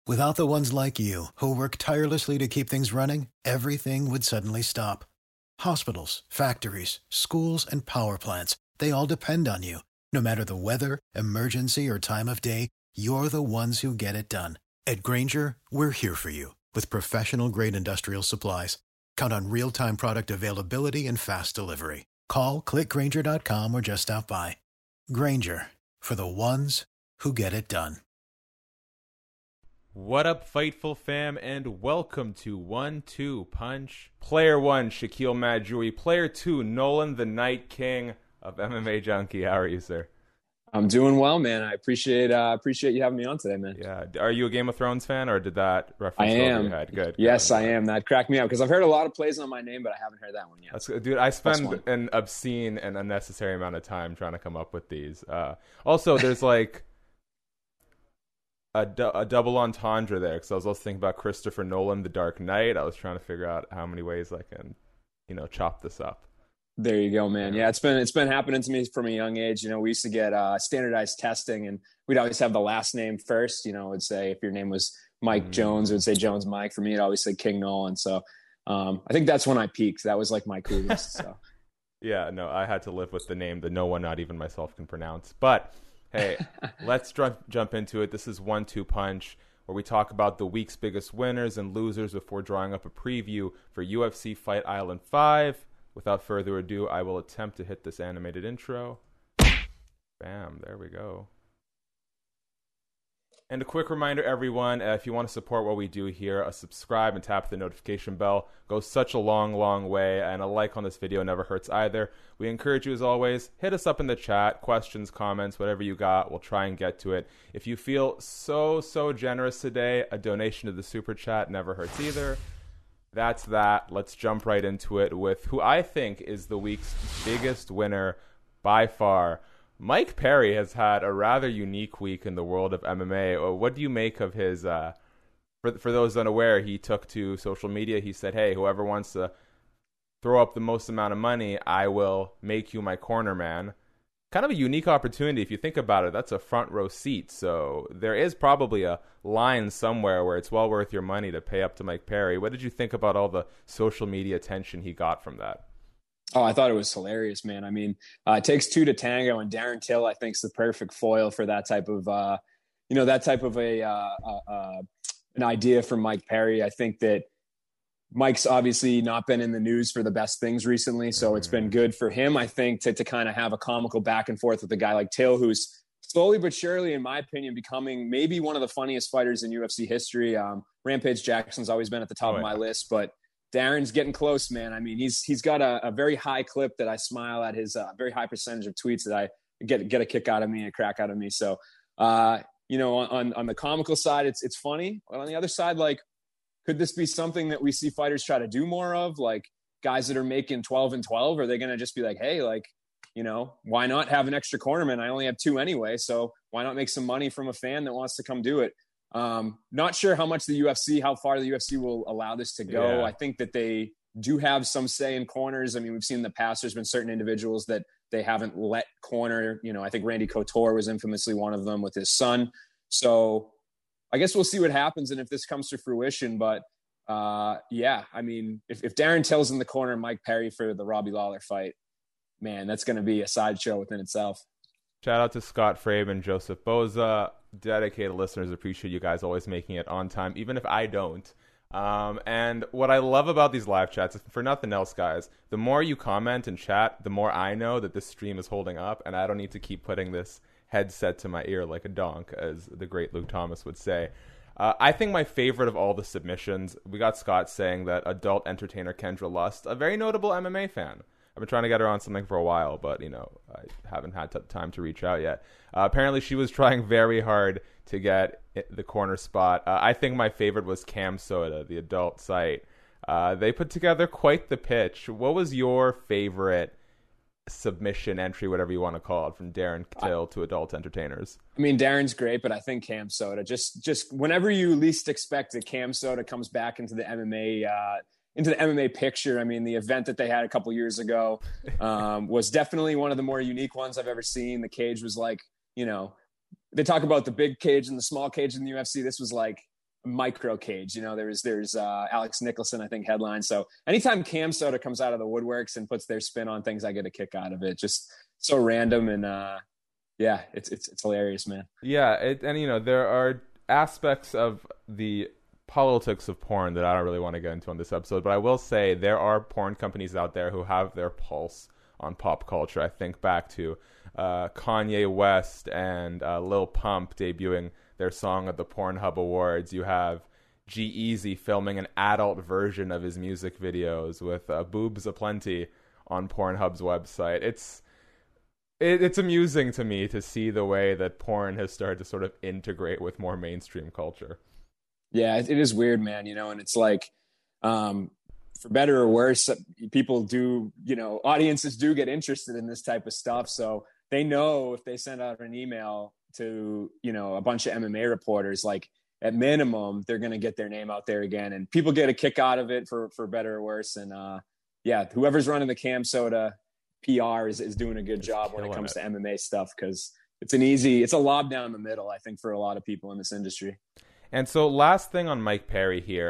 Without the ones like you, who work tirelessly to keep things running, everything would suddenly stop. Hospitals, factories, schools, and power plants, they all depend on you. No matter the weather, emergency, or time of day, you're the ones who get it done. At Grainger, we're here for you with professional-grade industrial supplies. Count on real-time product availability and fast delivery. Call, clickgrainger.com, or just stop by. Grainger, for the ones who get it done. What up, Fightful fam, and welcome to 1-2 Punch. Player 1, Shaquille Majuri. Player 2, Nolan the Night King of MMA Junkie. How are you, sir? I'm doing well, man. I appreciate you having me on today, man. Yeah. Are you a Game of Thrones fan, or did that reference go over your head? Good. Yes, I am. That cracked me up because I've heard a lot of plays on my name, but I haven't heard that one yet. That's good. Dude, I spend an obscene and unnecessary amount of time trying to come up with these. Also, there's like a double entendre there, because I was also thinking about Christopher Nolan, The Dark Knight. I was trying to figure out how many ways I can, chop this up. There you go, man. Yeah, it's been happening to me from a young age. We used to get standardized testing, and we'd always have the last name first. It'd say if your name was Mike Jones, it would say Jones Mike. For me, it always said King Nolan. So I think that's when I peaked. That was like my coolest. So yeah, no, I had to live with the name that no one, not even myself, can pronounce. But hey, let's jump into it. This is 1-2 Punch, where we talk about the week's biggest winners and losers before drawing up a preview for UFC Fight Island 5. Without further ado, I will attempt to hit this animated intro. Bam, there we go. And a quick reminder, everyone, if you want to support what we do here, a subscribe and tap the notification bell goes such a long, long way, and a like on this video never hurts either. We encourage you, as always, hit us up in the chat, questions, comments, whatever you got, we'll try and get to it. If you feel so generous today, a donation to the Super Chat never hurts either. That's that. Let's jump right into it with who I think is the week's biggest winner by far. Mike Perry has had a rather unique week in the world of MMA. What do you make of his, for those unaware, he took to social media. He said, hey, whoever wants to throw up the most amount of money, I will make you my corner man. Kind of a unique opportunity if you think about it. That's a front row seat. So there is probably a line somewhere where it's well worth your money to pay up to Mike Perry. What did you think about all the social media attention he got from that? Oh, I thought it was hilarious, man. I mean, it takes two to tango, and Darren Till, I think, is the perfect foil for that type of, an idea from Mike Perry. I think that Mike's obviously not been in the news for the best things recently, so it's been good for him, I think, to kind of have a comical back and forth with a guy like Till, who's slowly but surely, in my opinion, becoming maybe one of the funniest fighters in UFC history. Rampage Jackson's always been at the top of my list, but Darren's getting close, man. I mean, he's got a very high clip that I smile at, his very high percentage of tweets that I get a kick out of me and a crack out of me. So, on the comical side, it's funny. But on the other side, like, could this be something that we see fighters try to do more of? Like guys that are making 12 and 12, are they going to just be like, hey, like, why not have an extra cornerman? I only have two anyway. So why not make some money from a fan that wants to come do it? Not sure how far the UFC will allow this to go. Yeah. I think that they do have some say in corners. I mean, we've seen in the past, there's been certain individuals that they haven't let corner. I think Randy Couture was infamously one of them with his son. So I guess we'll see what happens and if this comes to fruition. But I mean, if Darren Till's in the corner and Mike Perry for the Robbie Lawler fight, man, that's going to be a sideshow within itself. Shout out to Scott Frabe and Joseph Boza. Dedicated listeners, appreciate you guys always making it on time, even if I don't. And what I love about these live chats, for nothing else, guys, the more you comment and chat, the more I know that this stream is holding up, and I don't need to keep putting this headset to my ear like a donk, as the great Luke Thomas would say. I think my favorite of all the submissions, we got Scott saying that adult entertainer Kendra Lust, a very notable MMA fan. I've been trying to get her on something for a while, but, I haven't had time to reach out yet. Apparently, she was trying very hard to get the corner spot. I think my favorite was Cam Soda, the adult site. They put together quite the pitch. What was your favorite submission entry, whatever you want to call it, from Darren Till to adult entertainers? I mean, Darren's great, but I think Cam Soda, just whenever you least expect that Cam Soda comes back into the MMA picture. I mean, the event that they had a couple years ago was definitely one of the more unique ones I've ever seen. The cage was like, they talk about the big cage and the small cage in the UFC. This was like micro cage. There's Alex Nicholson, I think, headline. So anytime Cam Soda comes out of the woodworks and puts their spin on things, I get a kick out of it. Just so random. And yeah, it's hilarious, man. Yeah. And there are aspects of the politics of porn that I don't really want to get into on this episode, but I will say there are porn companies out there who have their pulse on pop culture. I think back to Kanye West and Lil Pump debuting their song at the Pornhub Awards. You have G-Eazy filming an adult version of his music videos with boobs aplenty on Pornhub's website. It's amusing to me to see the way that porn has started to sort of integrate with more mainstream culture. Yeah, it is weird, man, and it's like, for better or worse, people do, audiences do get interested in this type of stuff. So they know if they send out an email to, a bunch of MMA reporters, like at minimum, they're going to get their name out there again. And people get a kick out of it for better or worse. And yeah, whoever's running the Cam Soda PR is doing a good job when it comes to MMA stuff, because it's a lob down the middle, I think, for a lot of people in this industry. And so last thing on Mike Perry here,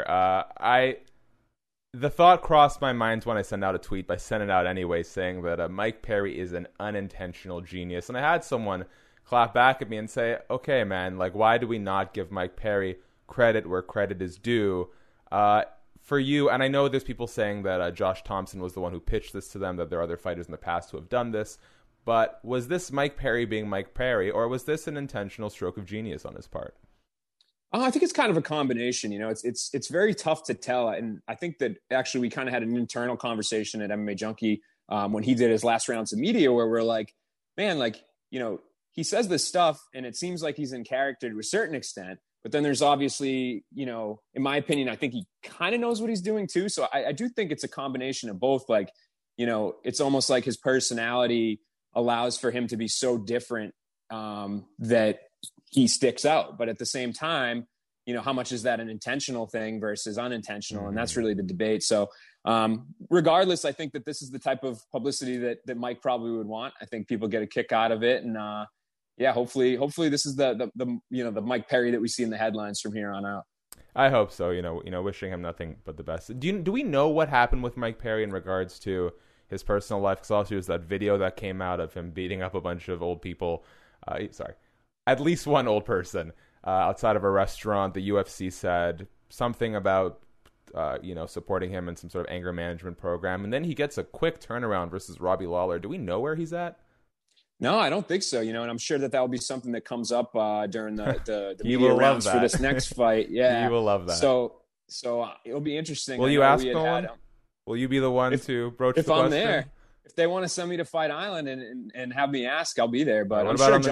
the thought crossed my mind when I sent out a tweet, but I sent it out anyway, saying that Mike Perry is an unintentional genius. And I had someone clap back at me and say, okay, man, like, why do we not give Mike Perry credit where credit is due? For you, and I know there's people saying that Josh Thompson was the one who pitched this to them, that there are other fighters in the past who have done this, but was this Mike Perry being Mike Perry, or was this an intentional stroke of genius on his part? I think it's kind of a combination. It's very tough to tell. And I think that actually we kind of had an internal conversation at MMA Junkie when he did his last rounds of media, where we're like, man, like, he says this stuff and it seems like he's in character to a certain extent, but then there's obviously, in my opinion, I think he kind of knows what he's doing too. So I do think it's a combination of both. Like, it's almost like his personality allows for him to be so different that he sticks out. But at the same time, how much is that an intentional thing versus unintentional? And that's really the debate. So regardless, I think that this is the type of publicity that Mike probably would want. I think people get a kick out of it. And yeah, hopefully this is the Mike Perry that we see in the headlines from here on out. I hope so. Wishing him nothing but the best. Do we know what happened with Mike Perry in regards to his personal life? Because also there's that video that came out of him beating up a bunch of old people. At least one old person outside of a restaurant. The UFC said something about, supporting him in some sort of anger management program. And then he gets a quick turnaround versus Robbie Lawler. Do we know where he's at? No, I don't think so. And I'm sure that will be something that comes up during the media rounds for this next fight. Yeah. You will love that. So it'll be interesting. Will you ask no one? Will you be the one to broach the question? If I'm there, if they want to send me to Fight Island and have me ask, I'll be there. But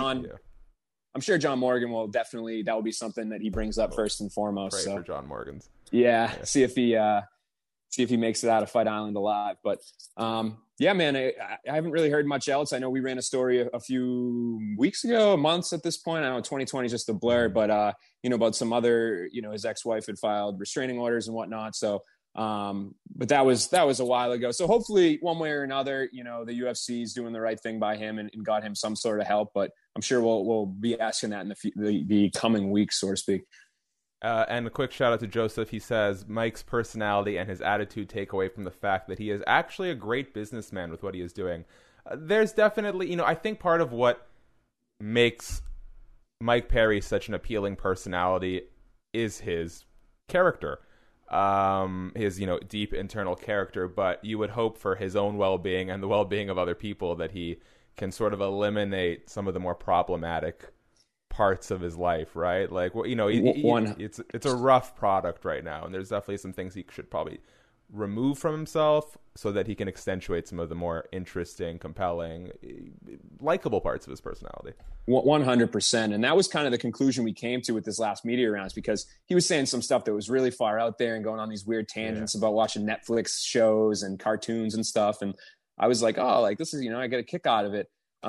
I'm sure John Morgan will definitely, that will be something that he brings up first and foremost. Pray for John Morgan's. Yeah. See if he makes it out of Fight Island alive. But yeah, man, I haven't really heard much else. I know we ran a story a few weeks ago, months at this point. I know 2020 is just a blur, but about some other, his ex-wife had filed restraining orders and whatnot. So, but that was a while ago. So hopefully one way or another, the UFC is doing the right thing by him and got him some sort of help, but I'm sure we'll be asking that in the coming weeks, so to speak. And a quick shout out to Joseph. He says Mike's personality and his attitude take away from the fact that he is actually a great businessman with what he is doing. There's definitely, I think part of what makes Mike Perry such an appealing personality is his character. His deep internal character, but you would hope for his own well-being and the well-being of other people that he can sort of eliminate some of the more problematic parts of his life, right? Like, it's a rough product right now, and there's definitely some things he should probably remove from himself so that he can accentuate some of the more interesting, compelling, likable parts of his personality. 100%. And that was kind of the conclusion we came to with this last media rounds, because he was saying some stuff that was really far out there and going on these weird tangents about watching Netflix shows and cartoons and stuff. And I was like, oh, like this is, I get a kick out of it.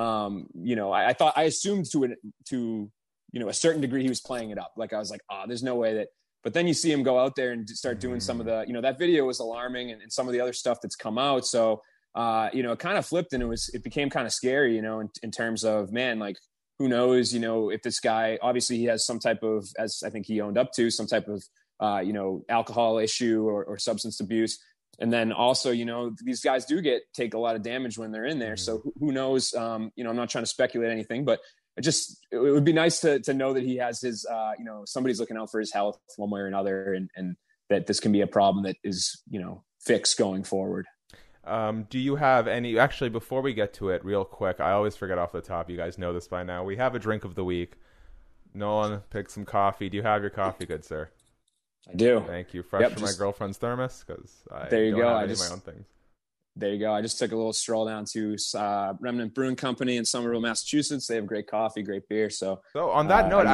I assumed to a certain degree he was playing it up. Like I was like, there's no way that. But then you see him go out there and start doing some of the, that video was alarming and some of the other stuff that's come out. So, it kind of flipped and it became kind of scary, in terms of, man, like, who knows, if this guy, obviously he has some type of, as I think he owned up to, some type of, alcohol issue or substance abuse. And then also, these guys take a lot of damage when they're in there. So who knows, I'm not trying to speculate anything, but it would be nice to know that he has his, somebody's looking out for his health one way or another, and that this can be a problem that is, fixed going forward. Do you have any, actually, before we get to it real quick, I always forget off the top, you guys know this by now, we have a drink of the week. Nolan picked some coffee. Do you have your coffee, good sir? I do. Thank you. Fresh from my girlfriend's thermos, because I there you don't go. have any of my own things. There you go. I just took a little stroll down to Remnant Brewing Company in Somerville, Massachusetts. They have great coffee, great beer. So on that note,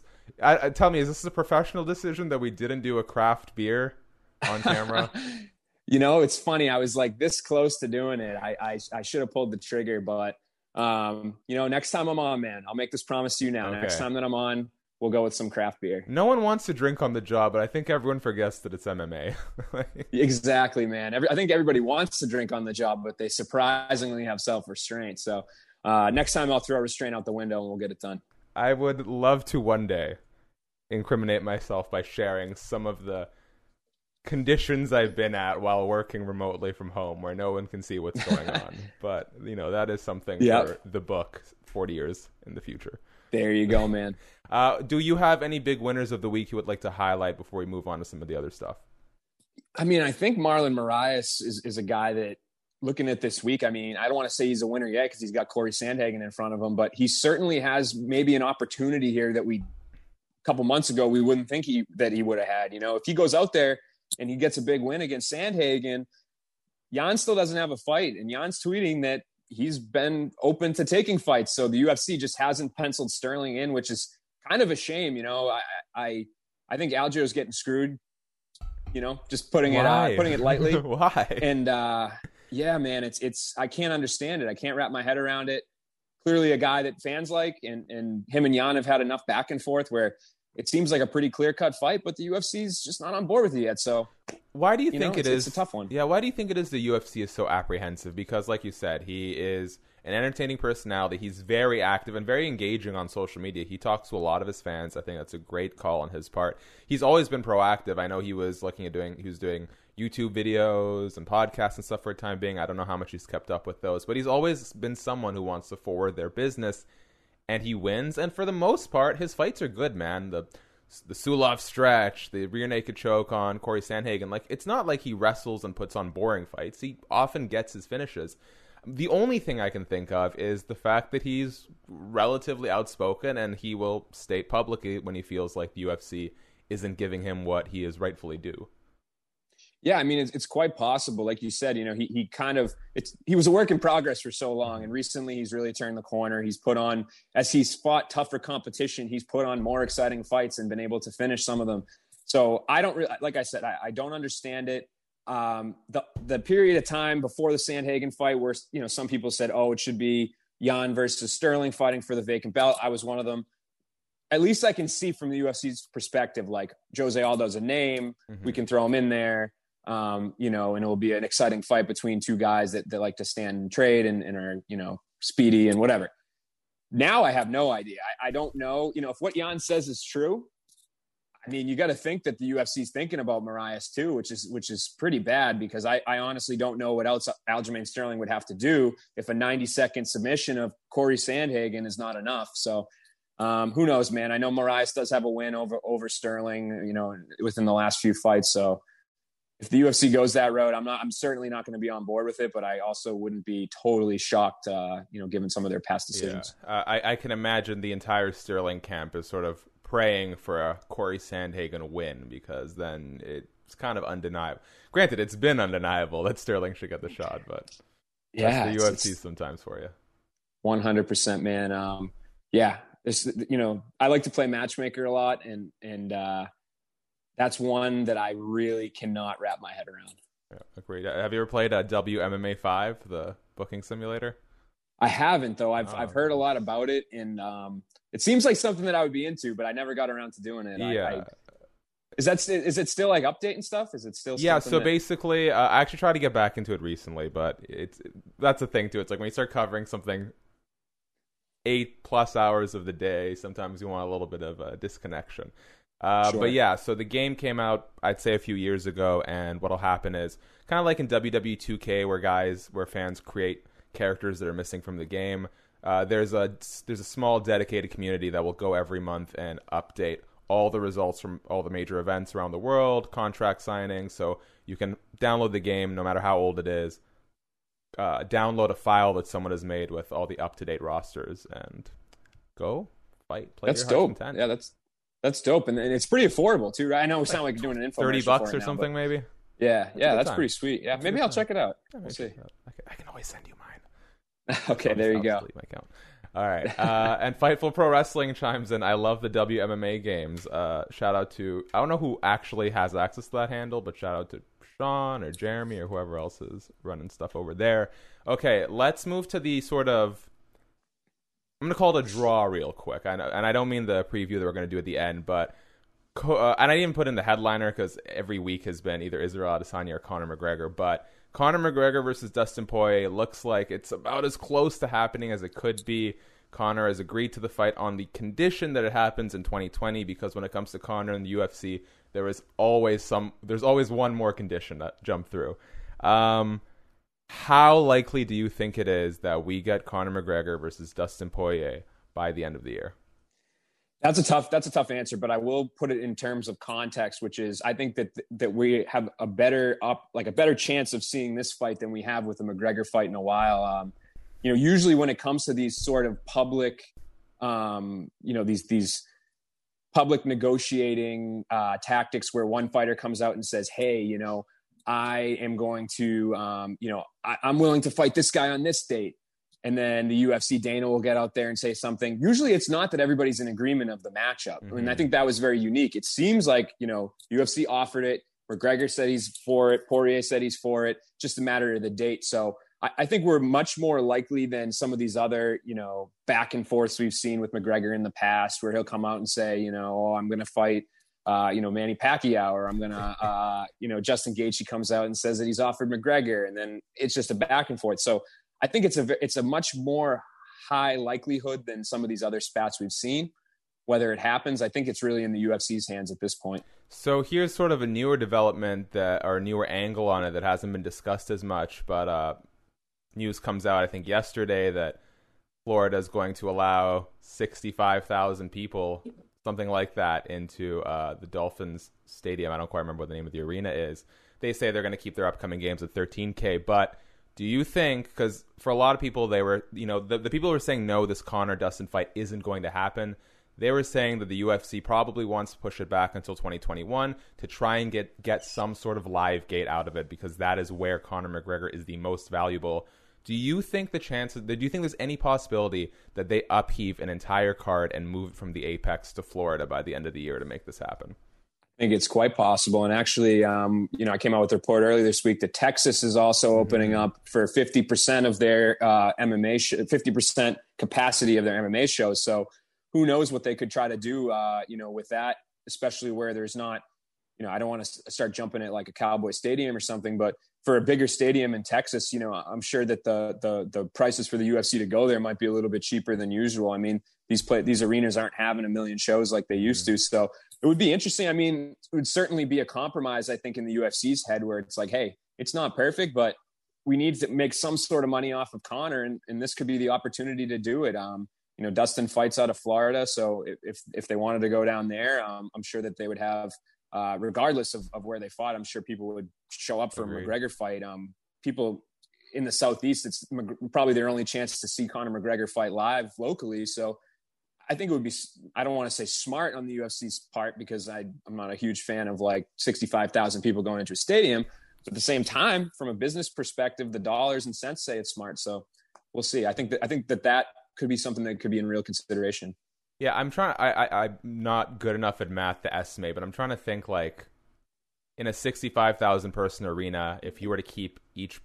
tell me, is this a professional decision that we didn't do a craft beer on camera? It's funny. I was like this close to doing it. I should have pulled the trigger, but next time I'm on, man, I'll make this promise to you now. Okay. Next time that I'm on, we'll go with some craft beer. No one wants to drink on the job, but I think everyone forgets that it's MMA. Exactly, man. I think everybody wants to drink on the job, but they surprisingly have self-restraint. So next time I'll throw a restraint out the window and we'll get it done. I would love to one day incriminate myself by sharing some of the conditions I've been at while working remotely from home where no one can see what's going on. But, that is something for the book 40 years in the future. There you go, man. Do you have any big winners of the week you would like to highlight before we move on to some of the other stuff? I mean, I think Marlon Moraes is a guy that, looking at this week, I mean, I don't want to say he's a winner yet because he's got Corey Sandhagen in front of him, but he certainly has maybe an opportunity here that a couple months ago, we wouldn't think that he would have had. If he goes out there and he gets a big win against Sandhagen, Jan still doesn't have a fight. And Jan's tweeting that he's been open to taking fights. So the UFC just hasn't penciled Sterling in, which is kind of a shame. I think Algio's getting screwed, just putting it lightly. Why? And yeah, man, it's I can't understand it. I can't wrap my head around it. Clearly a guy that fans like, and him and Jan have had enough back and forth where it seems like a pretty clear-cut fight, but the UFC's just not on board with it yet. So why do you think it's a tough one? Yeah, why do you think it is the UFC is so apprehensive? Because like you said, he is an entertaining personality. He's very active and very engaging on social media. He talks to a lot of his fans. I think that's a great call on his part. He's always been proactive. I know he was doing YouTube videos and podcasts and stuff for a time being. I don't know how much he's kept up with those, but he's always been someone who wants to forward their business, and he wins. And for the most part, his fights are good, man. The Sulov stretch, the rear naked choke on Corey Sandhagen, it's not like he wrestles and puts on boring fights. He often gets his finishes. The only thing I can think of is the fact that he's relatively outspoken, and he will state publicly when he feels like the UFC isn't giving him what he is rightfully due. Yeah, I mean, it's quite possible. Like you said, he was a work in progress for so long, and recently he's really turned the corner. He's put on, as he's fought tougher competition, he's put on more exciting fights and been able to finish some of them. So I don't really, like I said, I don't understand it. The period of time before the Sandhagen fight where, some people said, oh, it should be Jan versus Sterling fighting for the vacant belt. I was one of them. At least I can see from the UFC's perspective, like Jose Aldo's a name. Mm-hmm. We can throw him in there. And it will be an exciting fight between two guys that like to stand and trade and are, speedy and whatever. Now I have no idea. I don't know, if what Jan says is true. I mean, you got to think that the UFC is thinking about Moraes too, which is pretty bad, because I honestly don't know what else Aljamain Sterling would have to do if a 90-second submission of Corey Sandhagen is not enough. So who knows, man? I know Moraes does have a win over Sterling, within the last few fights. So if the UFC goes that road, I'm certainly not going to be on board with it, but I also wouldn't be totally shocked, given some of their past decisions. Yeah. I can imagine the entire Sterling camp is sort of praying for a Corey Sandhagen win, because then it's kind of undeniable. Granted, it's been undeniable that Sterling should get the shot, but yeah, that's the UFC sometimes for you. 100%, man. Yeah, I like to play matchmaker a lot, and that's one that I really cannot wrap my head around. Yeah, agreed. Have you ever played WMMA 5, the booking simulator? I haven't, though. I've heard a lot about it, and it seems like something that I would be into, but I never got around to doing it. Yeah. Is it still like updating stuff? Is it still? Yeah. So basically, I actually tried to get back into it recently, but that's the thing too. It's like when you start covering something 8+ hours of the day. Sometimes you want a little bit of a disconnection. Sure. But yeah, so the game came out, I'd say, a few years ago, and what'll happen is kind of like in WWE 2K, where fans create characters that are missing from the game. There's a small dedicated community that will go every month and update all the results from all the major events around the world, contract signings. So you can download the game no matter how old it is, download a file that someone has made with all the up-to-date rosters, and go fight. Play That's your heart's dope. content. Yeah, that's dope, and it's pretty affordable too, right? I know we sound like you're doing an infomercial $30 for it or now, something, maybe. Yeah, that's time. pretty sweet. Yeah, That's maybe a good I'll time. check it out. Yeah, We'll see. I can always send you mine. Okay, there you go. Delete my account. All right. And Fightful Pro Wrestling chimes in. I love the WMMA games. Shout out to, I don't know who actually has access to that handle, but shout out to Sean or Jeremy or whoever else is running stuff over there. Okay, let's move to the sort of, I'm going to call it a draw real quick. I know, and I don't mean the preview that we're going to do at the end, but and I didn't even put in the headliner because every week has been either Israel Adesanya or Conor McGregor, but Conor McGregor versus Dustin Poirier looks like it's about as close to happening as it could be. Conor has agreed to the fight on the condition that it happens in 2020, because when it comes to Conor in the UFC, there's always one more condition to jump through. How likely do you think it is that we get Conor McGregor versus Dustin Poirier by the end of the year? That's a tough answer, but I will put it in terms of context, which is I think that we have a better chance of seeing this fight than we have with the McGregor fight in a while. Usually when it comes to these sort of public, these public negotiating tactics where one fighter comes out and says, hey, I am going to, I'm willing to fight this guy on this date. And then the UFC Dana will get out there and say something. Usually it's not that everybody's in agreement of the matchup. Mm-hmm. And I think that was very unique. It seems like, UFC offered it. McGregor said he's for it. Poirier said he's for it. Just a matter of the date. So I think we're much more likely than some of these other, back and forths we've seen with McGregor in the past, where he'll come out and say, I'm going to fight, Manny Pacquiao, or I'm going to, Justin Gaethje comes out and says that he's offered McGregor. And then it's just a back and forth. So I think it's a much more high likelihood than some of these other spats we've seen. Whether it happens, I think it's really in the UFC's hands at this point. So here's sort of a newer development or a newer angle on it that hasn't been discussed as much, but news comes out, I think, yesterday that Florida is going to allow 65,000 people, something like that, into the Dolphins Stadium. I don't quite remember what the name of the arena is. They say they're going to keep their upcoming games at 13K, but do you think, because for a lot of people, they were, the people who were saying, no, this Conor-Dustin fight isn't going to happen, they were saying that the UFC probably wants to push it back until 2021 to try and get some sort of live gate out of it, because that is where Conor McGregor is the most valuable. Do you think there's any possibility that they upheave an entire card and move it from the Apex to Florida by the end of the year to make this happen? I think it's quite possible. And actually, I came out with a report earlier this week that Texas is also opening up for 50% of their MMA, 50% capacity of their MMA shows. So who knows what they could try to do, with that, especially where there's not, I don't want to start jumping at like a Cowboy Stadium or something, but for a bigger stadium in Texas, I'm sure that the prices for the UFC to go there might be a little bit cheaper than usual. I mean, these arenas aren't having a million shows like they used to. So it would be interesting. I mean, it would certainly be a compromise, I think, in the UFC's head, where it's like, hey, it's not perfect, but we need to make some sort of money off of Conor, and this could be the opportunity to do it. Dustin fights out of Florida, so if they wanted to go down there, I'm sure that they would have, regardless of where they fought, I'm sure people would show up for a McGregor fight. People in the Southeast, it's probably their only chance to see Conor McGregor fight live locally. So I think it would be, I don't want to say smart on the UFC's part, because I'm not a huge fan of like 65,000 people going into a stadium. But at the same time, from a business perspective, the dollars and cents say it's smart. So we'll see. I think that could be something that could be in real consideration. Yeah, I'm not good enough at math to estimate, but I'm trying to think, like, in a 65,000 person arena, if you were to keep each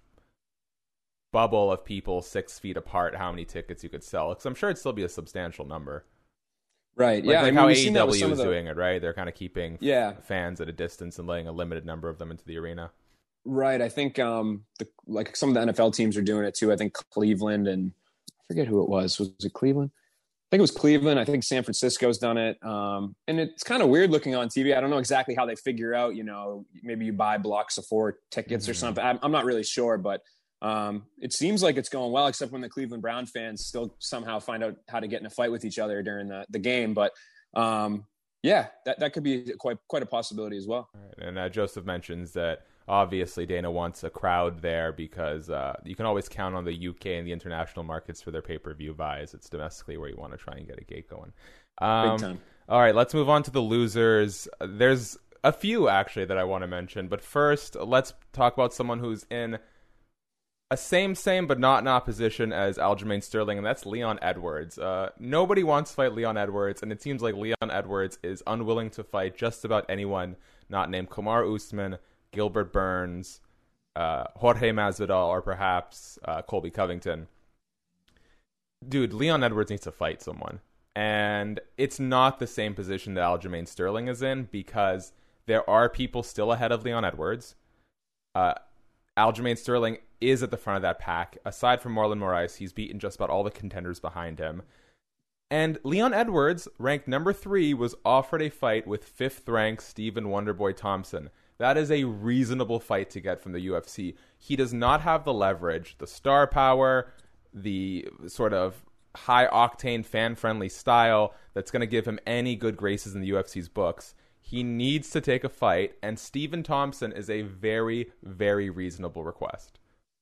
bubble of people 6 feet apart, how many tickets you could sell? Because I'm sure it'd still be a substantial number. Right. Yeah. Like how AEW is doing it, right? They're kind of keeping fans at a distance and letting a limited number of them into the arena. Right. I think like some of the NFL teams are doing it too. I think Cleveland, and I forget who it was. Was it Cleveland? think it was Cleveland. I think San Francisco's done it. And it's kind of weird looking on TV. I don't know exactly how they figure out, maybe you buy blocks of 4 tickets or something. I'm not really sure, but it seems like it's going well, except when the Cleveland Brown fans still somehow find out how to get in a fight with each other during the game. But that could be quite a possibility as well. Right. And Joseph mentions that obviously Dana wants a crowd there because you can always count on the UK and the international markets for their pay-per-view buys. It's domestically where you want to try and get a gate going. Big time. All right, let's move on to the losers. There's a few, actually, that I want to mention. But first, let's talk about someone who's in a same but not in opposition as Aljamain Sterling, and that's Leon Edwards. Nobody wants to fight Leon Edwards, and it seems like Leon Edwards is unwilling to fight just about anyone not named Kamaru Usman, Gilbert Burns, Jorge Masvidal, or perhaps Colby Covington. Dude, Leon Edwards needs to fight someone. And it's not the same position that Aljamain Sterling is in because there are people still ahead of Leon Edwards. Aljamain Sterling is at the front of that pack. Aside from Marlon Moraes, he's beaten just about all the contenders behind him. And Leon Edwards, ranked number 3, was offered a fight with 5th-ranked Stephen Wonderboy Thompson. That is a reasonable fight to get from the UFC. He does not have the leverage, the star power, the sort of high-octane, fan-friendly style that's going to give him any good graces in the UFC's books. He needs to take a fight, and Stephen Thompson is a very, very reasonable request.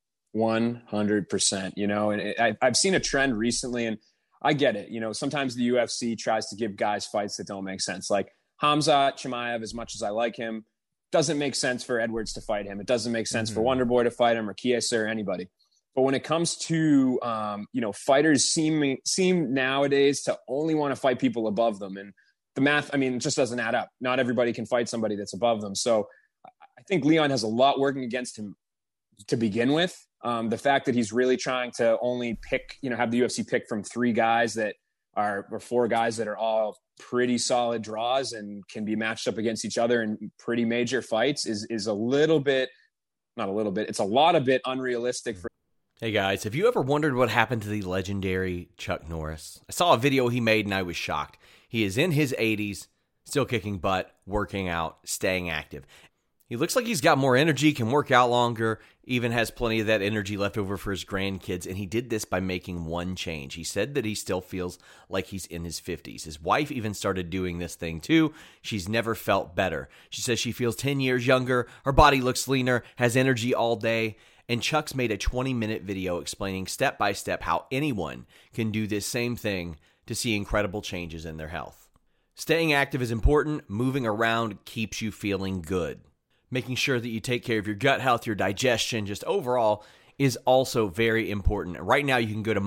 100%, and I've seen a trend recently, and I get it. Sometimes the UFC tries to give guys fights that don't make sense. Like Khamzat Chimaev, as much as I like him, doesn't make sense for Edwards to fight him. It doesn't make sense for Wonderboy to fight him or Chiesa or anybody. But when it comes to, fighters seem nowadays to only want to fight people above them. And the math, it just doesn't add up. Not everybody can fight somebody that's above them. So I think Leon has a lot working against him to begin with. The fact that he's really trying to only pick, have the UFC pick from 3 guys that are, or 4 guys that are all pretty solid draws and can be matched up against each other in pretty major fights is a little bit, not a little bit, it's a lot of bit unrealistic for. Hey guys, have you ever wondered what happened to the legendary Chuck Norris? I saw a video he made and I was shocked. He is in his 80s, still kicking butt, working out, staying active. He looks like he's got more energy, can work out longer, even has plenty of that energy left over for his grandkids, and he did this by making one change. He said that he still feels like he's in his 50s. His wife even started doing this thing too. She's never felt better. She says she feels 10 years younger, her body looks leaner, has energy all day, and Chuck's made a 20-minute video explaining step by step how anyone can do this same thing to see incredible changes in their health. Staying active is important. Moving around keeps you feeling good. Making sure that you take care of your gut health, your digestion, just overall is also very important. Right now, you can go to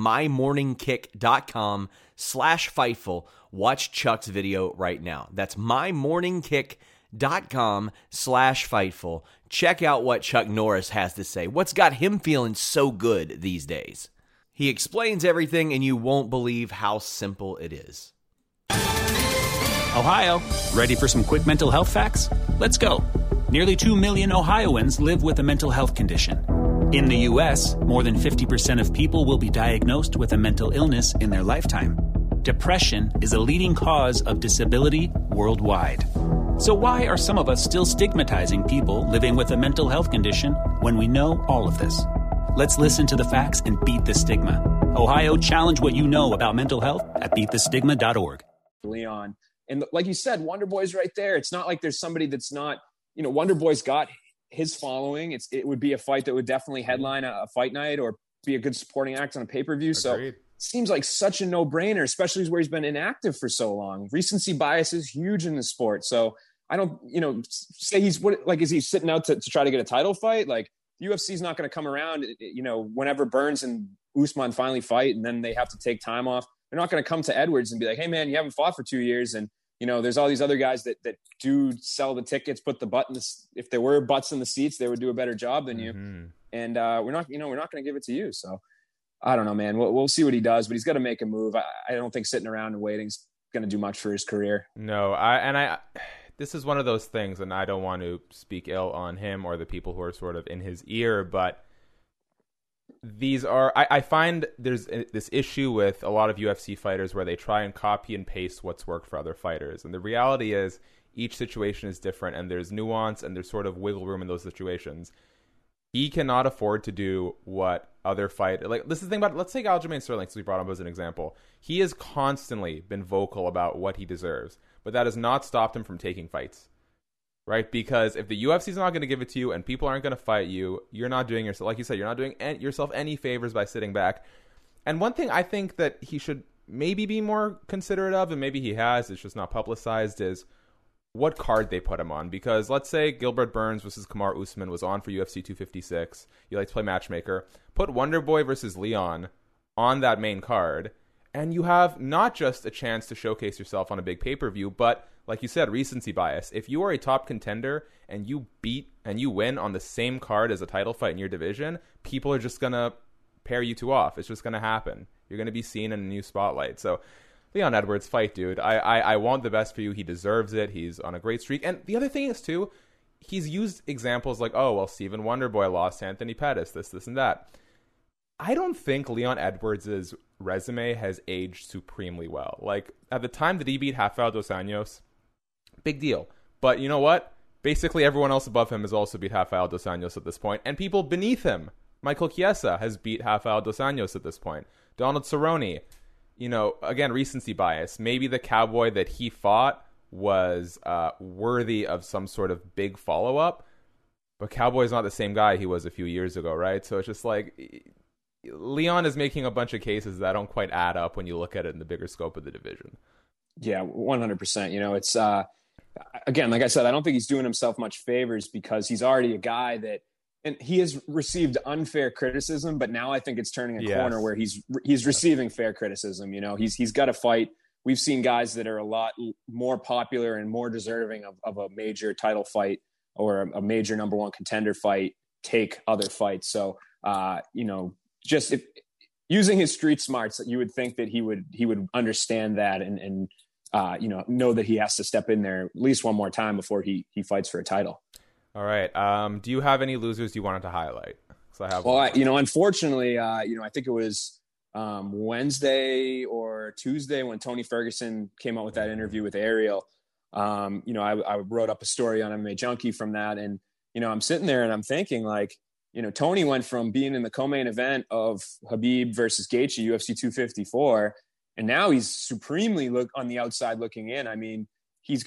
mymorningkick.com/Fightful. Watch Chuck's video right now. That's mymorningkick.com/Fightful. Check out what Chuck Norris has to say. What's got him feeling so good these days? He explains everything, and you won't believe how simple it is. Ohio, ready for some quick mental health facts? Let's go. Nearly 2 million Ohioans live with a mental health condition. In the U.S., more than 50% of people will be diagnosed with a mental illness in their lifetime. Depression is a leading cause of disability worldwide. So why are some of us still stigmatizing people living with a mental health condition when we know all of this? Let's listen to the facts and beat the stigma. Ohio, challenge what you know about mental health at beatthestigma.org. Leon. And like you said, Wonderboy's right there. It's not like there's somebody that's not, Wonderboy's got his following. It would be a fight that would definitely headline a fight night or be a good supporting act on a pay-per-view. So it seems like such a no-brainer, especially where he's been inactive for so long. Recency bias is huge in the sport. So I don't, say is he sitting out to try to get a title fight? Like the UFC is not going to come around, whenever Burns and Usman finally fight and then they have to take time off. They're not going to come to Edwards and be like, hey man, you haven't fought for 2 years. And, there's all these other guys that do sell the tickets, put the buttons. If there were butts in the seats, they would do a better job than you. And we're not going to give it to you. So I don't know, man. We'll see what he does, but he's got to make a move. I don't think sitting around and waiting is going to do much for his career. No, this is one of those things, and I don't want to speak ill on him or the people who are sort of in his ear, but these are I find there's this issue with a lot of UFC fighters where they try and copy and paste what's worked for other fighters, and the reality is each situation is different, and there's nuance and there's sort of wiggle room in those situations. He cannot afford to do what other like, this is the thing about, let's take Aljamain Sterling, since we brought him as an example. He has constantly been vocal about what he deserves, but that has not stopped him from taking fights, right? Because if the UFC is not going to give it to you and people aren't going to fight you, you're not doing yourself, like you said, you're not doing yourself any favors by sitting back. And one thing I think that he should maybe be more considerate of, and maybe he has, it's just not publicized, is what card they put him on. Because let's say Gilbert Burns versus Kamaru Usman was on for UFC 256. You like to play matchmaker. Put Wonderboy versus Leon on that main card, and you have not just a chance to showcase yourself on a big pay-per-view, but like you said, recency bias. If you are a top contender and you beat and you win on the same card as a title fight in your division, people are just going to pair you two off. It's just going to happen. You're going to be seen in a new spotlight. So Leon Edwards, fight, dude. I want the best for you. He deserves it. He's on a great streak. And the other thing is, too, he's used examples like, oh, well, Stephen Wonderboy lost to Anthony Pettis, this, and that. I don't think Leon Edwards' resume has aged supremely well. Like, at the time that he beat Rafael dos Anjos, big deal. But you know what? Basically, everyone else above him has also beat Rafael dos Anjos at this point. And people beneath him, Michael Chiesa has beat Rafael dos Anjos at this point. Donald Cerrone, you know, again, recency bias. Maybe the cowboy that he fought was worthy of some sort of big follow-up, but Cowboy's not the same guy he was a few years ago, right? So it's just like, Leon is making a bunch of cases that don't quite add up when you look at it in the bigger scope of the division. Yeah, 100%. You know, it's, again, like I said, I don't think he's doing himself much favors because he's already a guy that, and he has received unfair criticism, but now I think it's turning a corner where he's receiving fair criticism. You know, he's got to fight. We've seen guys that are a lot more popular and more deserving of a major title fight or a major number one contender fight take other fights. So, you know, just using his street smarts, you would think that he would understand that and you know that he has to step in there at least one more time before he fights for a title. All right. Do you have any losers you wanted to highlight? I have. Well, unfortunately, you know, I think it was Wednesday or Tuesday when Tony Ferguson came out with that interview with Ariel. You know, I wrote up a story on MMA Junkie from that, and you know, I'm sitting there and I'm thinking, like, you know, Tony went from being in the co-main event of Khabib versus Gaethje, UFC 254, and now he's supremely on the outside looking in. I mean, he's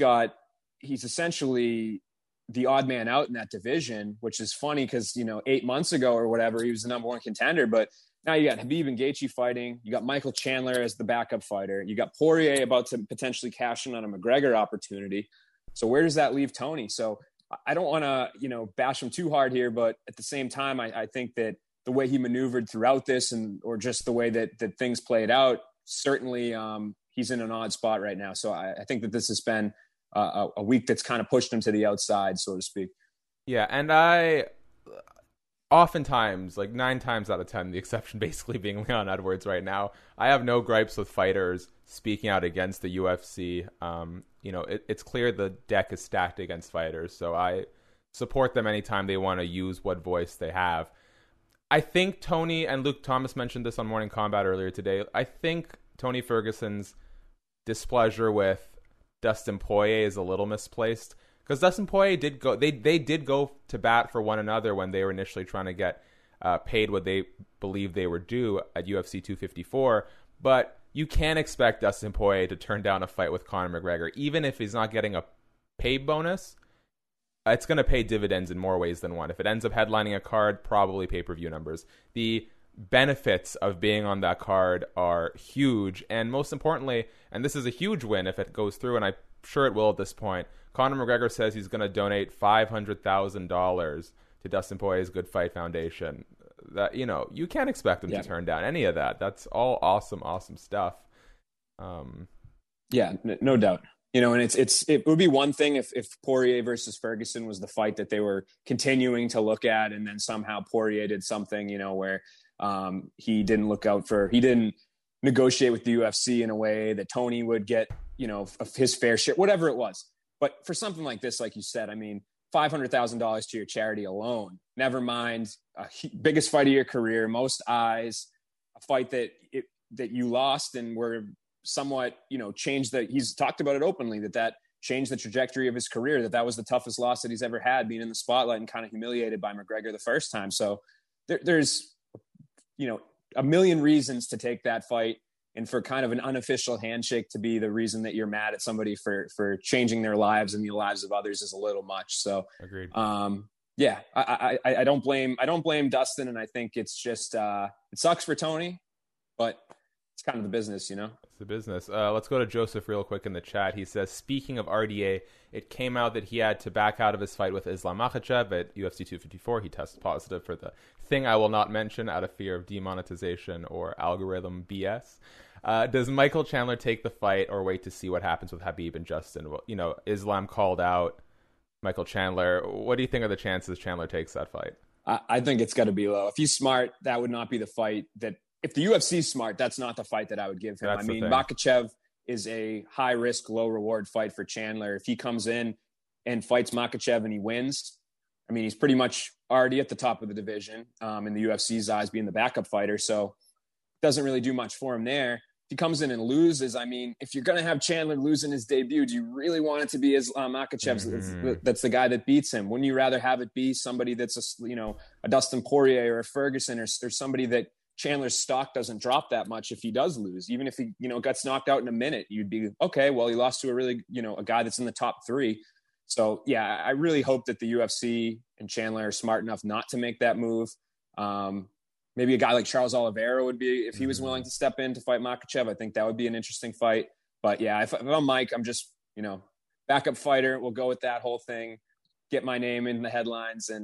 essentially the odd man out in that division, which is funny because, you know, 8 months ago or whatever, he was the number one contender. But now you got Khabib and Gaethje fighting. You got Michael Chandler as the backup fighter. You got Poirier about to potentially cash in on a McGregor opportunity. So where does that leave Tony? So I don't want to, you know, bash him too hard here, but at the same time, I think that the way he maneuvered throughout this or just the way that things played out, certainly he's in an odd spot right now. So I think that this has been a week that's kind of pushed him to the outside, so to speak. Yeah, and I oftentimes, like 9 times out of 10, the exception basically being Leon Edwards right now, I have no gripes with fighters speaking out against the UFC. You know, it's clear the deck is stacked against fighters, so I support them anytime they want to use what voice they have. I think Tony, and Luke Thomas mentioned this on Morning Combat earlier today, I think Tony Ferguson's displeasure with Dustin Poirier is a little misplaced, because Dustin Poirier did go, they did go to bat for one another when they were initially trying to get paid what they believed they were due at UFC 254, but you can't expect Dustin Poirier to turn down a fight with Conor McGregor. Even if he's not getting a pay bonus, it's going to pay dividends in more ways than one. If it ends up headlining a card, probably pay-per-view numbers. The benefits of being on that card are huge, and most importantly, and this is a huge win if it goes through, and I'm sure it will at this point, Conor McGregor says he's going to donate $500,000 to Dustin Poirier's Good Fight Foundation. That, you know, you can't expect him to turn down any of that. That's all awesome stuff. Yeah, no doubt. You know, and it would be one thing if Poirier versus Ferguson was the fight that they were continuing to look at, and then somehow Poirier did something, you know, where he didn't negotiate with the UFC in a way that Tony would get, you know, his fair share, whatever it was. But for something like this, like you said, I mean, $500,000 to your charity alone. Never mind biggest fight of your career, most eyes, a fight that you lost and were somewhat, changed that. He's talked about it openly, that changed the trajectory of his career, that was the toughest loss that he's ever had, being in the spotlight and kind of humiliated by McGregor the first time. So there's, a million reasons to take that fight. And for kind of an unofficial handshake to be the reason that you're mad at somebody for changing their lives and the lives of others is a little much. So, agreed. I don't blame Dustin. And I think it's just, it sucks for Tony, but it's kind of the business, It's the business. Let's go to Joseph real quick in the chat. He says, speaking of RDA, it came out that he had to back out of his fight with Islam Makhachev at UFC 254. He tested positive for the thing I will not mention out of fear of demonetization or algorithm BS. Does Michael Chandler take the fight or wait to see what happens with Khabib and Justin? Well, Islam called out Michael Chandler. What do you think are the chances Chandler takes that fight? I think it's got to be low. If he's smart, that would not be the fight that. If the UFC's smart, that's not the fight that I would give him. That's Makhachev is a high risk, low reward fight for Chandler. If he comes in and fights Makhachev and he wins, he's pretty much already at the top of the division in the UFC's eyes, being the backup fighter. So it doesn't really do much for him there. If he comes in and loses, if you're going to have Chandler lose in his debut, do you really want it to be Makhachev? That's the guy that beats him. Wouldn't you rather have it be somebody that's a Dustin Poirier or a Ferguson or somebody that Chandler's stock doesn't drop that much if he does lose? Even if he, gets knocked out in a minute, you'd be okay. Well, he lost to a really, a guy that's in the top 3. So yeah, I really hope that the UFC and Chandler are smart enough not to make that move. Maybe a guy like Charles Oliveira would be, if he was willing to step in to fight Makhachev, I think that would be an interesting fight. But yeah, if I'm Mike, I'm just, backup fighter. We'll go with that whole thing, get my name in the headlines, and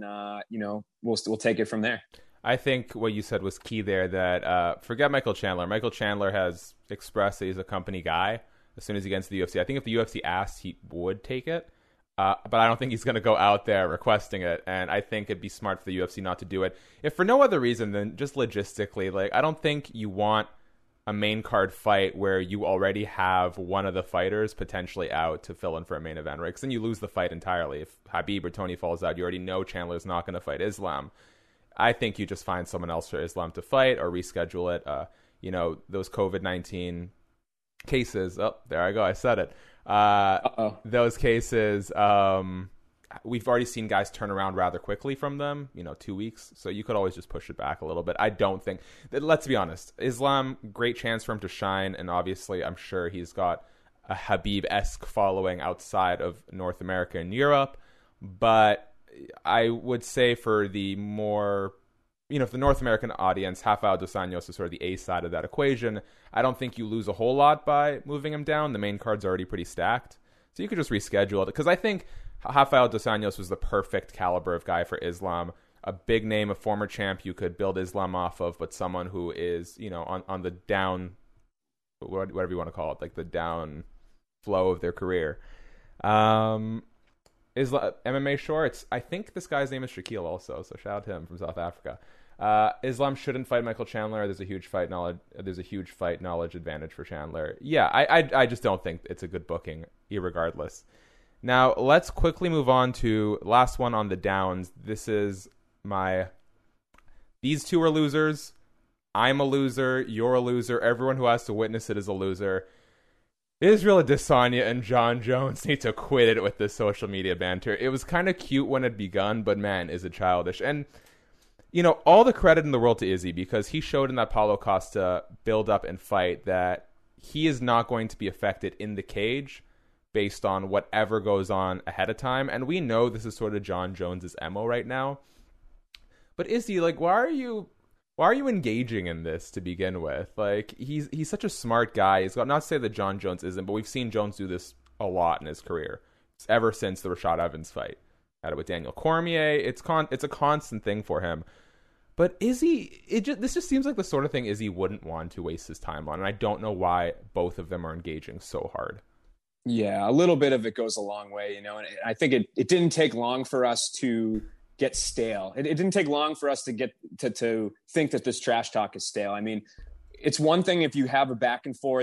we'll take it from there. I think what you said was key there, that forget Michael Chandler. Michael Chandler has expressed that he's a company guy as soon as he gets to the UFC. I think if the UFC asked, he would take it. But I don't think he's going to go out there requesting it. And I think it'd be smart for the UFC not to do it. If for no other reason than just logistically, I don't think you want a main card fight where you already have one of the fighters potentially out to fill in for a main event, right? Because then you lose the fight entirely. If Khabib or Tony falls out, you already know Chandler's not going to fight Islam. I think you just find someone else for Islam to fight or reschedule it. Those COVID-19 cases. Oh, there I go. I said it. Those cases, we've already seen guys turn around rather quickly from them, 2 weeks. So you could always just push it back a little bit. I don't think that, let's be honest, Islam, great chance for him to shine. And obviously I'm sure he's got a Khabib-esque following outside of North America and Europe. But I would say for the more, for the North American audience, Rafael dos Anjos is sort of the A side of that equation. I don't think you lose a whole lot by moving him down. The main card's already pretty stacked. So you could just reschedule it. Because I think Rafael dos Anjos was the perfect caliber of guy for Islam. A big name, a former champ you could build Islam off of, but someone who is, on the down, whatever you want to call it, like the down flow of their career. Islam, MMA Shorts, I think this guy's name is Shaquille also, so shout out to him from South Africa. Islam shouldn't fight Michael Chandler. There's a huge fight knowledge advantage for Chandler. Yeah, I just don't think it's a good booking, irregardless. Now, let's quickly move on to last one on the downs. These two are losers. I'm a loser. You're a loser. Everyone who has to witness it is a loser. Israel Adesanya and Jon Jones need to quit it with this social media banter. It was kind of cute when it begun, but man, is it childish. And, all the credit in the world to Izzy, because he showed in that Paulo Costa build-up and fight that he is not going to be affected in the cage based on whatever goes on ahead of time. And we know this is sort of Jon Jones's MO right now. But Izzy, why are you engaging in this to begin with? He's such a smart guy. He's got, not to say that Jon Jones isn't, but we've seen Jones do this a lot in his career. It's ever since the Rashad Evans fight. Had it with Daniel Cormier. It's a constant thing for him. But Izzy, this just seems like the sort of thing Izzy wouldn't want to waste his time on. And I don't know why both of them are engaging so hard. Yeah, a little bit of it goes a long way, and I think it didn't take long for us to get stale. It didn't take long for us to get to think that this trash talk is stale. It's one thing if you have a back and forth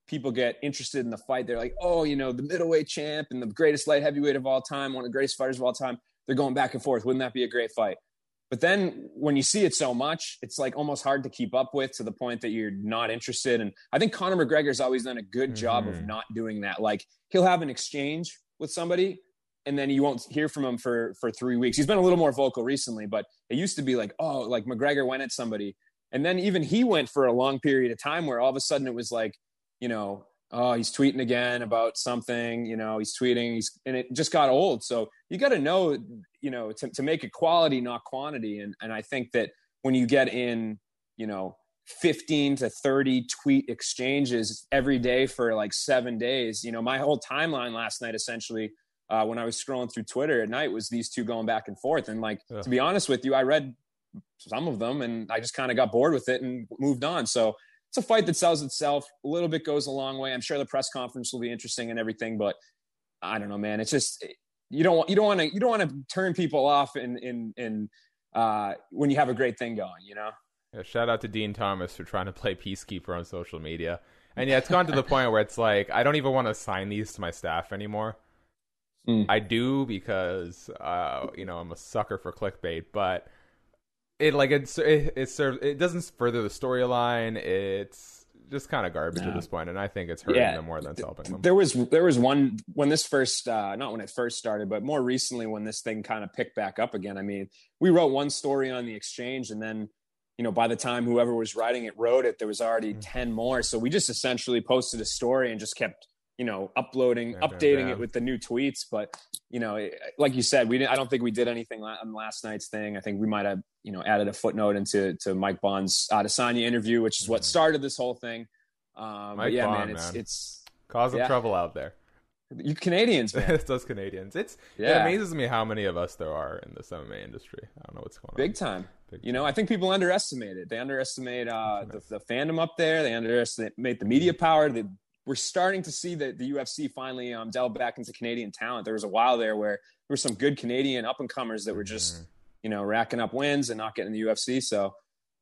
people get interested in the fight, they're like, oh, you know, the middleweight champ and the greatest light heavyweight of all time, one of the greatest fighters of all time, they're going back and forth. Wouldn't that be a great fight? But then when you see it so much, it's like almost hard to keep up with, to the point that you're not interested. And I think Conor McGregor's always done a good job of not doing that. Like, he'll have an exchange with somebody and then you won't hear from him for 3 weeks. He's been a little more vocal recently, but it used to be like, oh, like McGregor went at somebody. And then even he went for a long period of time where all of a sudden it was like, you know, oh, he's tweeting again about something, you know, he's tweeting, and it just got old. So you got to know, you know, to make it quality, not quantity. And I think that when you get in, you know, 15 to 30 tweet exchanges every day for like 7 days, you know, my whole timeline last night, essentially, when I was scrolling through Twitter at night, was these two going back and forth. And like, to be honest with you, I read some of them and I just kind of got bored with it and moved on. So it's a fight that sells itself. A little bit goes a long way. I'm sure the press conference will be interesting and everything, but I don't know, man. It's just, you don't want to turn people off in when you have a great thing going, you know? Yeah, shout out to Dean Thomas for trying to play peacekeeper on social media. And yeah, it's gone to the point where it's like, I don't even want to assign these to my staff anymore. I do because, you know, I'm a sucker for clickbait, but it doesn't further the storyline. It's just kind of garbage at this point, and I think it's hurting them more than it's helping them. There was one when this first, not when it first started, but more recently when this thing kind of picked back up again. I mean, we wrote one story on the exchange, and then, you know, by the time whoever was writing it wrote it, there was already 10 more. So we just essentially posted a story and just kept, you know, updating it with the new tweets. But, you know, like you said, I don't think we did anything on last night's thing. I think we might have, you know, added a footnote into Mike Bond's Adesanya interview, which is what started this whole thing. But yeah, Bond, man, it's causing trouble out there. You Canadians, man. It's those Canadians. It amazes me how many of us there are in this MMA industry. I don't know what's going on. Big time. You know, I think people underestimate it. They underestimate the fandom up there. They underestimate the media power. We're starting to see the UFC finally delve back into Canadian talent. There was a while there where there were some good Canadian up-and-comers that were just, you know, racking up wins and not getting the UFC. So,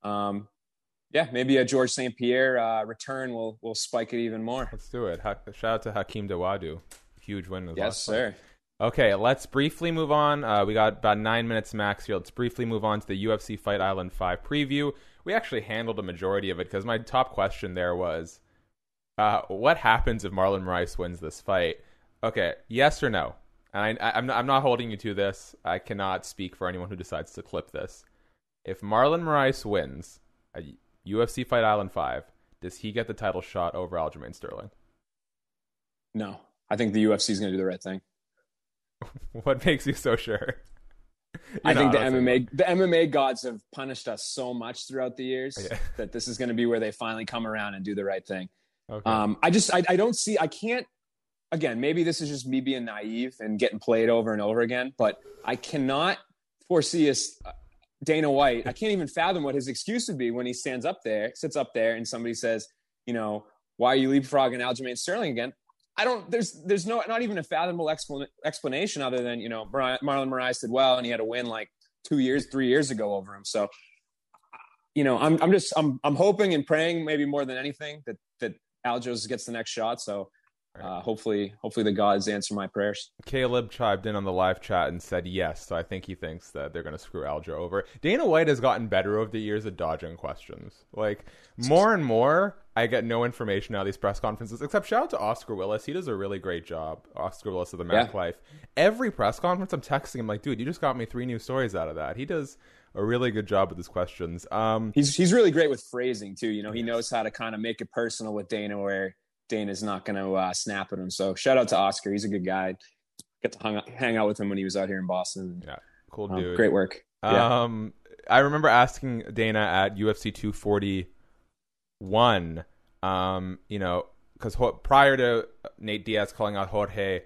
yeah, maybe a George St. Pierre return will spike it even more. Let's do it. Shout out to Hakeem Dawodu. Huge win. Yes, sir. Okay, let's briefly move on. We got about 9 minutes max here. Let's briefly move on to the UFC Fight Island 5 preview. We actually handled a majority of it because my top question there was, what happens if Marlon Moraes wins this fight? Okay, yes or no? And I'm not holding you to this. I cannot speak for anyone who decides to clip this. If Marlon Moraes wins a UFC Fight Island 5, does he get the title shot over Aljamain Sterling? No. I think the UFC is going to do the right thing. What makes you so sure? I think the MMA gods have punished us so much throughout the years that this is going to be where they finally come around and do the right thing. Okay. I don't see, I can't, again, maybe this is just me being naive and getting played over and over again, but I cannot foresee Dana White. I can't even fathom what his excuse would be when he sits up there and somebody says, you know, why are you leapfrogging Aljamain Sterling again? There's not even a fathomable explanation other than, you know, Marlon Moraes did well and he had a win like 3 years ago over him. So, you know, I'm hoping and praying maybe more than anything that Aljo gets the next shot. So hopefully the gods answer my prayers. Caleb chimed in on the live chat and said yes. So I think he thinks that they're going to screw Aljo over. Dana White has gotten better over the years at dodging questions. Like more and more, I get no information out of these press conferences, except shout out to Oscar Willis. He does a really great job. Oscar Willis of the Mac Life. Every press conference, I'm texting him like, dude, you just got me 3 new stories out of that. He does a really good job with his questions. He's really great with phrasing too. You know, he knows how to kind of make it personal with Dana where Dana's not going to snap at him. So shout out to Oscar. He's a good guy. Get to hang out with him when he was out here in Boston. Yeah, cool dude. Great work. I remember asking Dana at UFC 241, you know, because prior to Nate Diaz calling out Jorge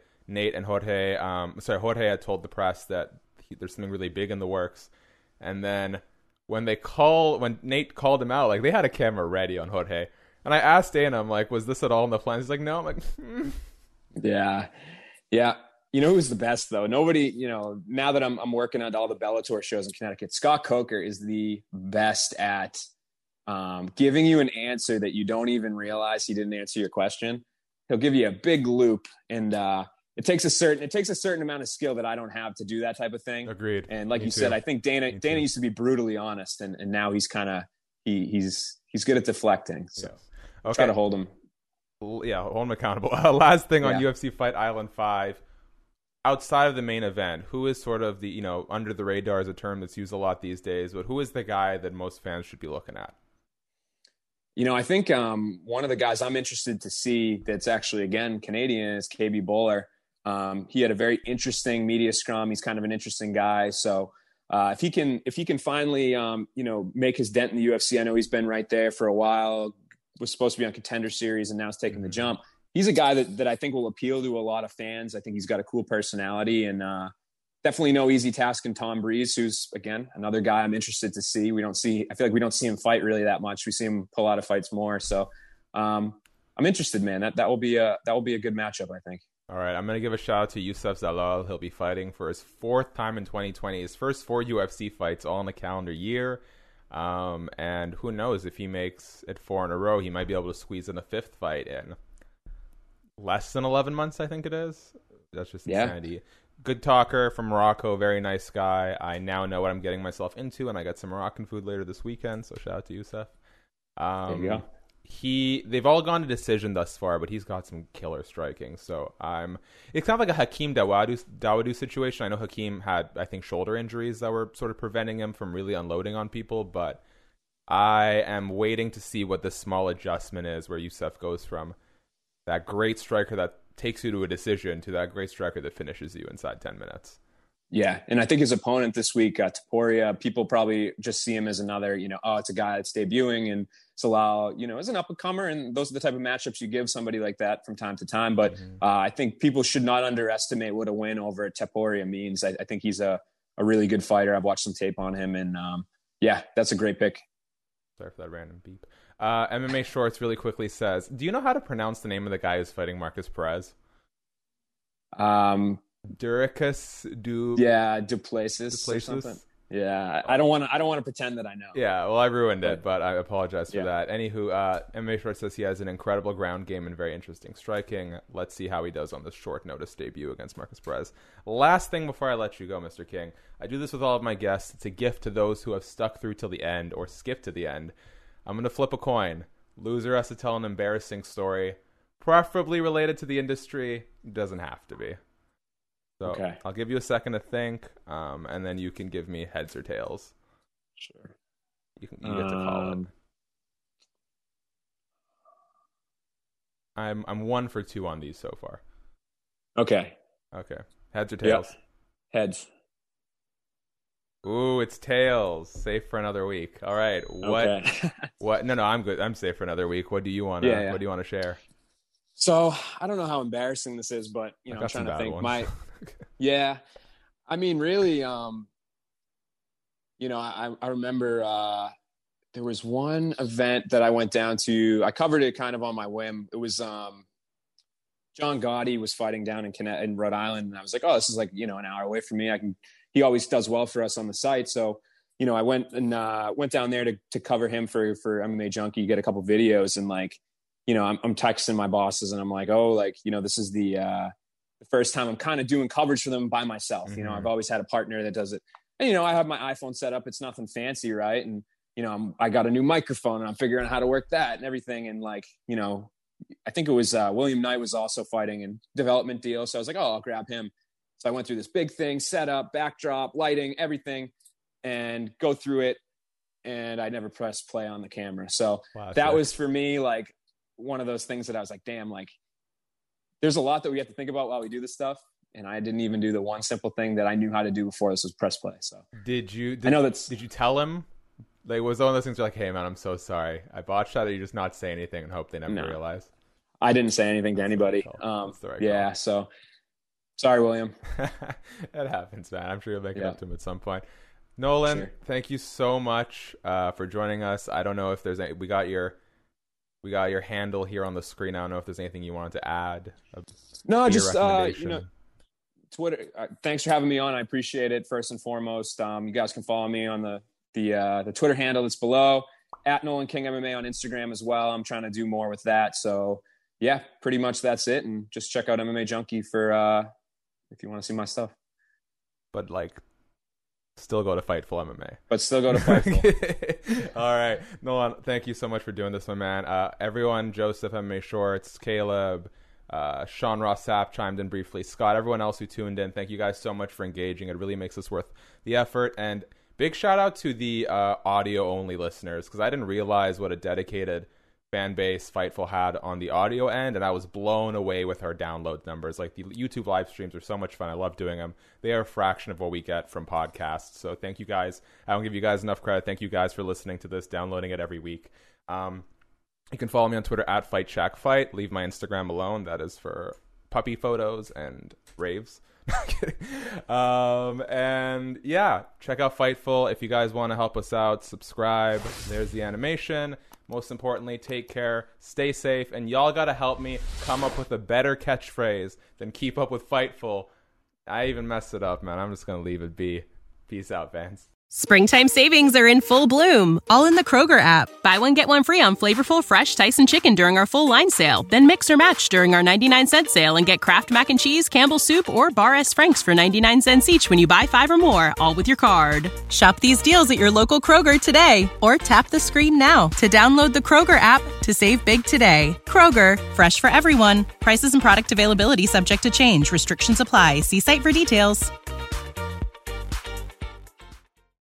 had told the press that there's something really big in the works. And then when Nate called him out, like they had a camera ready on Jorge. And I asked Dana, I'm like, was this at all in the plans? He's like, no. I'm like, Yeah. You know who's the best, though? Nobody, you know, now that I'm working on all the Bellator shows in Connecticut, Scott Coker is the best at giving you an answer that you don't even realize he didn't answer your question. He'll give you a big loop, and it takes a certain amount of skill that I don't have to do that type of thing. Agreed. And like Me you too. said, I think Dana used to be brutally honest, and now he's kind of he's good at deflecting. So Okay. try to hold him. Yeah, hold him accountable. Last thing on Yeah. UFC Fight Island 5. Outside of the main event, who is sort of the, under the radar is a term that's used a lot these days, but who is the guy that most fans should be looking at? I think one of the guys I'm interested to see that's actually, again, Canadian is KB Bowler. He had a very interesting media scrum. He's kind of an interesting guy. So if he can finally, make his dent in the UFC, I know he's been right there for a while, was supposed to be on Contender Series and now is taking the jump. He's a guy that I think will appeal to a lot of fans. I think he's got a cool personality, and definitely no easy task in Tom Breeze, who's, again, another guy I'm interested to see. I feel like we don't see him fight really that much. We see him pull out of fights more. So I'm interested, man. That will be a good matchup, I think. All right, I'm going to give a shout out to Youssef Zalal. He'll be fighting for his 4th time in 2020, his first 4 UFC fights all in the calendar year. And who knows, if he makes it 4 in a row, he might be able to squeeze in a 5th fight in less than 11 months, I think it is. That's just insanity. Good talker from Morocco, very nice guy. I now know what I'm getting myself into, and I got some Moroccan food later this weekend, so shout out to Youssef. There you go. They've all gone to decision thus far, but he's got some killer striking. So it's kind of like a Hakeem Dawodu situation. I know Hakeem had, I think, shoulder injuries that were sort of preventing him from really unloading on people, but I am waiting to see what this small adjustment is where Youssef goes from that great striker that takes you to a decision to that great striker that finishes you inside 10 minutes. Yeah, and I think his opponent this week, Taporia, people probably just see him as another, it's a guy that's debuting, and Zalal, is an up-and-comer, and those are the type of matchups you give somebody like that from time to time. But I think people should not underestimate what a win over Taporia means. I think he's a really good fighter. I've watched some tape on him, and that's a great pick. Sorry for that random beep. MMA Shorts really quickly says, do you know how to pronounce the name of the guy who's fighting Marcus Perez? Duricus Duplessis or something. Yeah, I don't want to pretend that I know. Yeah, well, I ruined it, but I apologize for that. Anywho, MMA Short says he has an incredible ground game and very interesting striking. Let's see how he does on this short notice debut against Marcus Perez. Last thing before I let you go, Mr. King. I do this with all of my guests. It's a gift to those who have stuck through till the end or skipped to the end. I'm going to flip a coin. Loser has to tell an embarrassing story, preferably related to the industry. Doesn't have to be. So okay. I'll give you a second to think, and then you can give me heads or tails. Sure. You get to call it. I'm 1 for 2 on these so far. Okay. Heads or tails? Yep. Heads. Ooh, it's tails. Safe for another week. All right. What? No, I'm good. I'm safe for another week. What do you want? What do you want to share? So I don't know how embarrassing this is, but I'm trying to think. Yeah, I mean, really, I remember there was one event that I went down to. I covered it kind of on my whim. It was John Gotti was fighting down in Rhode Island, and I was like, oh, this is like an hour away from me. He always does well for us on the site, so I went down there to cover him for MMA Junkie, get a couple videos, and I'm texting my bosses and I'm like, this is the first time I'm kind of doing coverage for them by myself. Mm-hmm. I've always had a partner that does it. And, I have my iPhone set up. It's nothing fancy, right? And, I got a new microphone and I'm figuring out how to work that and everything. And I think it was William Knight was also fighting in development deal. So I was like, oh, I'll grab him. So I went through this big thing, setup, backdrop, lighting, everything, and go through it. And I never pressed play on the camera. So that was for me, one of those things that I was like, damn, there's a lot that we have to think about while we do this stuff. And I didn't even do the one simple thing that I knew how to do before this was press play. So did you tell him? Was one of those things you're like, hey man, I'm so sorry. I botched that, or you just not say anything and hope they never realize? I didn't say anything to anybody. That's the right call. So sorry, William. It happens, man. I'm sure you'll make it up to him at some point. Nolan, Thank you so much for joining us. I don't know if there's we got your handle here on the screen. I don't know if there's anything you wanted to add. No, just Twitter. Thanks for having me on. I appreciate it. First and foremost, you guys can follow me on the Twitter handle that's below. at Nolan King MMA on Instagram as well. I'm trying to do more with that. So yeah, pretty much that's it. And just check out MMA Junkie for if you want to see my stuff. But like, still go to Fightful MMA. But still go to Fightful. All right. Nolan, thank you so much for doing this, my man. Everyone, Joseph, MMA Shorts, Caleb, Sean Ross Sapp chimed in briefly. Scott, everyone else who tuned in, thank you guys so much for engaging. It really makes us worth the effort. And big shout out to the audio-only listeners, because I didn't realize what a dedicated fan base Fightful had on the audio end, and I was blown away with our download numbers. Like, the YouTube live streams are so much fun. I love doing them. They are a fraction of what we get from podcasts. So thank you guys. I don't give you guys enough credit. Thank you guys for listening to this, downloading it every week. You can follow me on Twitter at FightShackFight. Leave my Instagram alone. That is for puppy photos and raves. Not kidding. And yeah, check out Fightful. If you guys want to help us out, subscribe. There's the animation. Most importantly, take care, stay safe, and y'all got to help me come up with a better catchphrase than keep up with Fightful. I even messed it up, man. I'm just going to leave it be. Peace out, fans. Springtime savings are in full bloom, all in the Kroger app. Buy one, get one free on flavorful, fresh Tyson chicken during our full line sale. Then mix or match during our 99-cent sale and get Kraft Mac and Cheese, Campbell's Soup, or Bar S. Frank's for 99 cents each when you buy 5 or more, all with your card. Shop these deals at your local Kroger today, or tap the screen now to download the Kroger app to save big today. Kroger, fresh for everyone. Prices and product availability subject to change. Restrictions apply. See site for details.